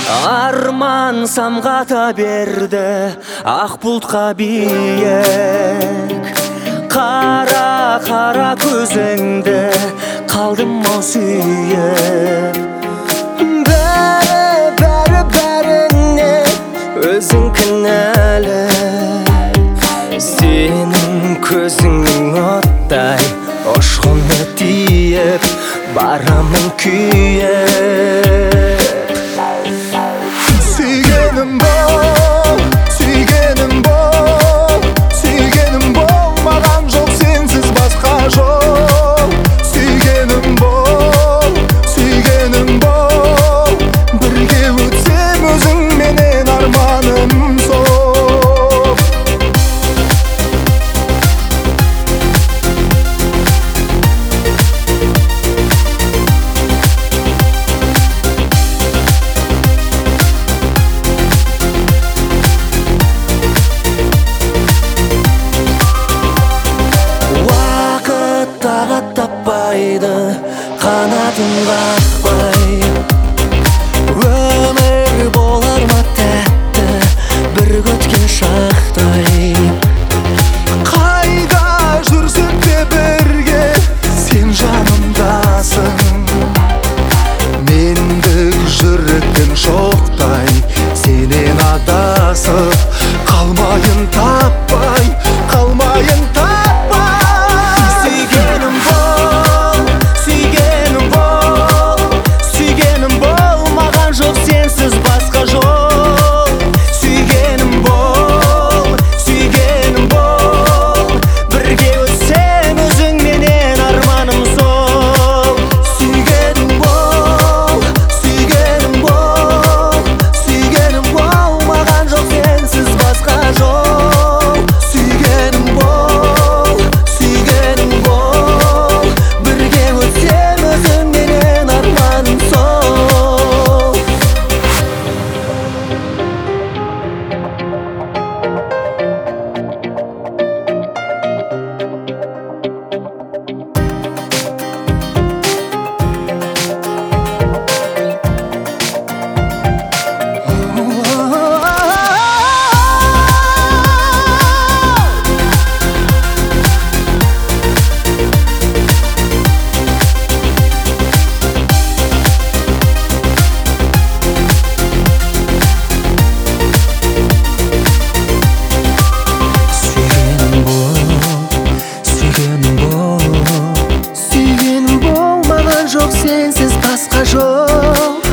Арман самғата берді ақ бұлтқа биік. Қара қара көзіңді қалдым ау сүйіп. Бәріне өзің кінәлі, сенің көзіңнің оттай ұшқыны тиіп барамын күйіп. Сүйгенім бол, сүйгенім бол, сүйгенім бол, маған жоқ сенсіз басқа жол. Сүйгенім бол, сүйгенім бол, бірге өтсем өзіңменен арманым сол. Таппайды қанатын қақпай, өмір болар ма тәтті бір өткен шақтай. Қайда жүрсек те бірге сен жанымдасың, мендік жүректен шоқтай сенен адасып қалмайын таппай, қалмайын таппай. Сүйгенім бол, маған жоқ сенсіз басқа жол.